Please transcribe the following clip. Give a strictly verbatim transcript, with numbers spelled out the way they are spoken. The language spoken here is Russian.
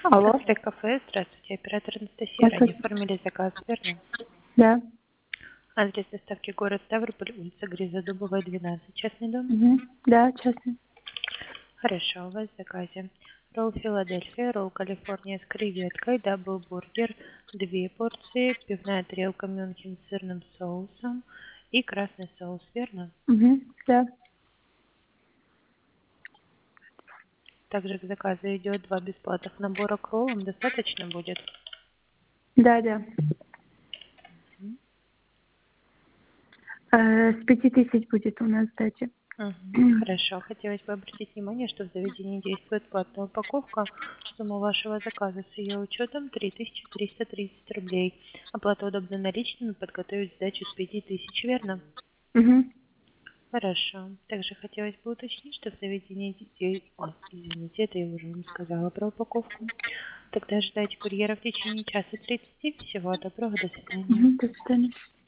Алло, Кафе, кафе, здравствуйте, оператор Анастасия, ранее здравствуйте. оформили заказ, верно? Да. Адрес доставки город Ставрополь, улица Гризодубовая, двенадцать, частный дом? Мгм. Да, частный. Хорошо, у вас в заказе ролл Филадельфия, ролл Калифорния с креветкой, даблбургер, две порции, пивная тарелка Мюнхен с сырным соусом и красный соус, верно? Мгм. Да. Также к заказу идет два бесплатных набора к роллам, достаточно будет? Да, да. Э, С пяти тысяч будет у нас сдача. Мгм. Хорошо. Хотелось бы обратить внимание, что в заведении действует платная упаковка. Сумма вашего заказа с ее учетом три тысячи триста тридцать рублей. Оплата удобно наличными, подготовить сдачу с пяти тысяч, верно? Мгм. Хорошо. Также хотелось бы уточнить, что в заведении детей... Ой, извините, это я уже не сказала про упаковку. Тогда ожидайте курьера в течение часа тридцати. Всего доброго, до свидания. Мгм. До свидания.